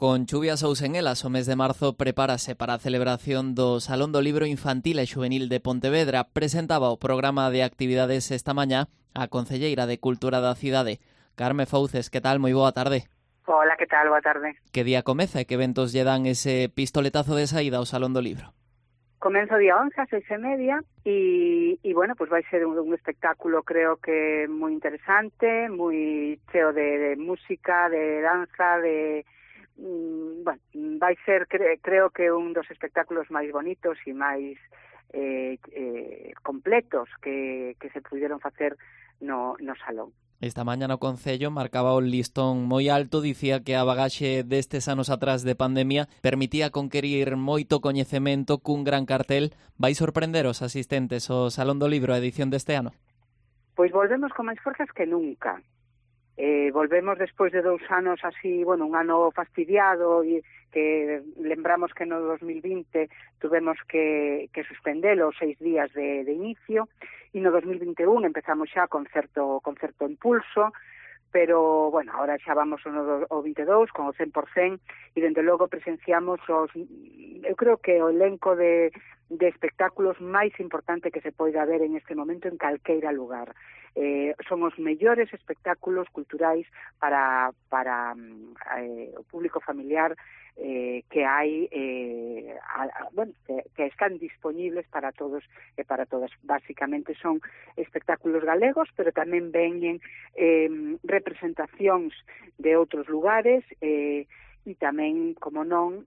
Con chuvias ou sen elas, o mes de marzo prepárase para a celebración do Salón do Libro Infantil e Xuvenil de Pontevedra. Presentaba o programa de actividades esta mañá a concelleira de Cultura da cidade, Carme Fouces. Que tal? Moi boa tarde. Hola, que tal? Boa tarde. Que día comeza e que eventos lle dan ese pistoletazo de saída ao Salón do Libro? Comenzo día 11 a 6:30 e bueno, pues vai ser un espectáculo, creo que moi interesante, moi cheo de música, de danza, bueno, vai ser, creo que un dos espectáculos máis bonitos e máis completos que se puderon facer no salón. Esta mañá no Concello marcaba o listón moi alto, dicía que a bagaxe destes anos atrás de pandemia permitía conquerir moito coñecemento cun gran cartel. Vai sorprender os asistentes ao Salón do Libro a edición deste ano? Pois volvemos con máis forzas que nunca. Volvemos despois de 2 anos así, bueno, un ano fastidiado e que lembramos que no 2020 tuvemos que suspendelo os 6 días de inicio e no 2021 empezamos xa con certo impulso, pero, bueno, ahora xa vamos ao 22 con o 100% e, dende logo, presenciamos eu creo que o elenco de espectáculos máis importante que se poida ver en este momento en calqueira lugar. Son os mellores espectáculos culturais para o público familiar que hai, bueno, que están disponibles para todos e para todas. Básicamente son espectáculos galegos, pero tamén veñen representacións de outros lugares e tamén, como non,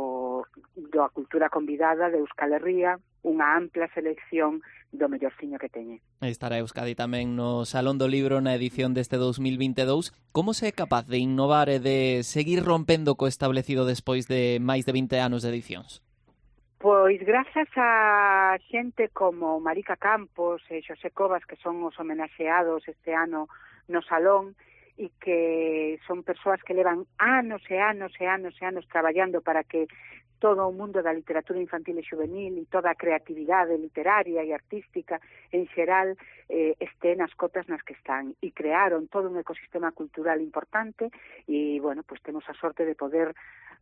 da cultura convidada de Euskal Herria, unha ampla selección do mellorciño que teñe. Estará Euskadi tamén no Salón do Libro na edición deste 2022. Como se é capaz de innovar e de seguir rompendo co establecido despois de máis de 20 anos de edicións? Pois grazas a xente como Marica Campos e Xosé Cobas, que son os homenaxeados este ano no Salón, e que son persoas que levan anos e anos e anos e anos traballando para que todo o mundo da literatura infantil e juvenil e toda a creatividade literaria e artística en xeral este nas cotas nas que están, e crearon todo un ecosistema cultural importante e, bueno, pues temos a sorte de poder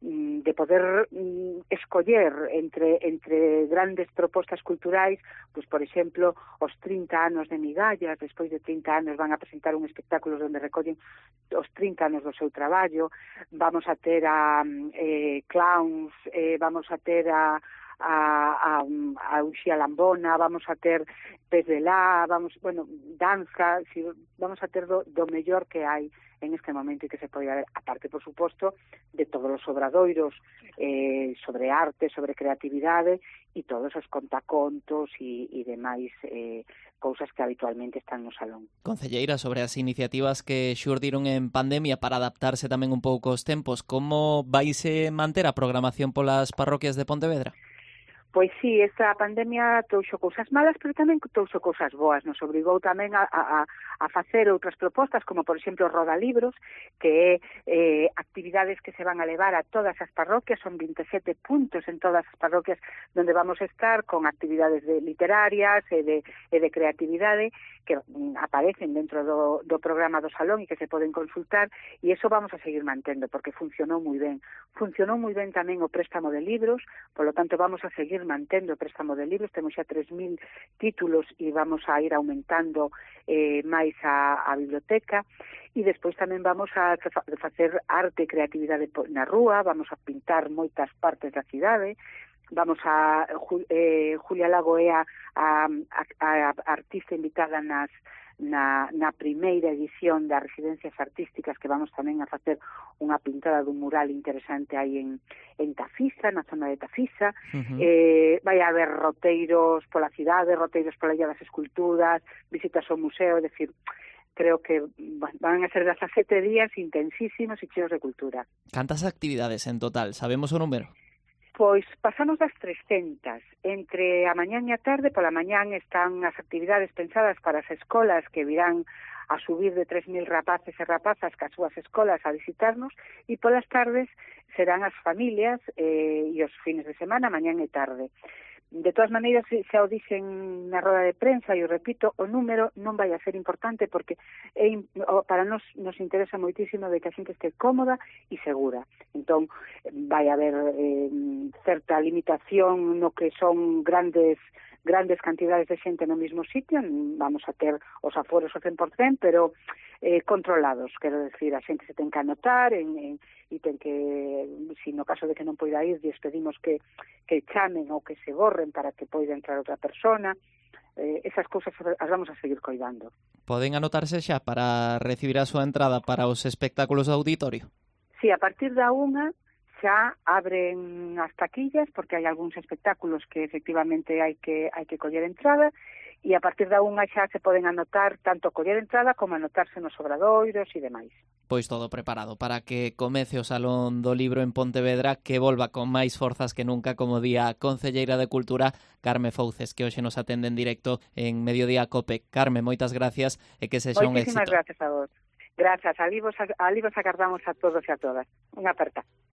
escoller entre grandes propostas culturais, pues, por exemplo, os 30 anos de Migallas. Despois de 30 anos van a presentar un espectáculo onde recollen os 30 anos do seu traballo. Vamos a ter a clowns, vamos a ter a Uxía Lambona, vamos a ter Pez de lá, danza, vamos a ter do mellor que hai en este momento e que se pode ver, aparte, por suposto, de todos os obradoiros sobre arte, sobre creatividade e todos os contacontos e demais cousas que habitualmente están no salón. Concelleira, sobre as iniciativas que xurdiron en pandemia para adaptarse tamén un pouco aos tempos, como vaise manter a programación polas parroquias de Pontevedra? Pois sí, esta pandemia trouxo cousas malas, pero tamén trouxo cousas boas. Nos obrigou tamén a facer outras propostas, como, por exemplo, Rodalibros, que é actividades que se van a levar a todas as parroquias. Son 27 puntos en todas as parroquias donde vamos a estar con actividades literarias e de creatividade que aparecen dentro do programa do Salón e que se poden consultar, e eso vamos a seguir mantendo, porque funcionou moi ben. Funcionou moi ben tamén o préstamo de libros, polo tanto vamos a seguir mantendo o préstamo de libros. Temos xa 3.000 títulos e vamos a ir aumentando máis a biblioteca, e despois tamén vamos a facer arte e creatividade na rúa. Vamos a pintar moitas partes da cidade. Vamos a Julia Lago é a artista invitada na primeira edición das residencias artísticas, que vamos tamén a facer unha pintada dun mural interesante aí en Tafisa, na zona de Tafisa. Vai haber roteiros pola cidade, roteiros pola Illa das Esculturas, visitas ao museo, é dicir, creo que van a ser 17 días intensísimos e cheos de cultura. Cantas actividades en total? Sabemos o número? Pois pasamos das 300. Entre a mañán e a tarde, pola mañán están as actividades pensadas para as escolas que virán a subir de 3.000 rapaces e rapazas cas súas escolas a visitarnos, e polas tardes serán as familias e os fines de semana, mañán e tarde. De todas maneiras, xa o dixen na roda de prensa, e o repito, o número non vai a ser importante porque para nos interesa moitísimo de que a xente este cómoda e segura. Entón, vai haber certa limitación no que son grandes cantidades de xente no mesmo sitio, vamos a ter os aforos ao 100%, pero controlados, quero decir, a xente se ten que anotar e ten que, si no caso de que non poida ir, lles pedimos que chamen ou que se borren para que poida entrar outra persona. Esas cousas as vamos a seguir coidando. Poden anotarse xa para recibir a súa entrada para os espectáculos do auditorio? Si, a partir da 1 xa abren as taquillas, porque hai algúns espectáculos que efectivamente hai que coller entrada, e a partir da 1 xa se poden anotar tanto coller entrada como anotarse nos obradoiros e demais. Pois todo preparado para que comece o Salón do Libro en Pontevedra, que volva con máis forzas que nunca, como di a concelleira de Cultura, Carme Fouces, que hoxe nos atende en directo en Mediodía Cope. Carme, moitas gracias e que sexa un éxito. Moitísimas gracias a vos. Grazas, ali vos agardamos a todos e a todas. Unha aperta.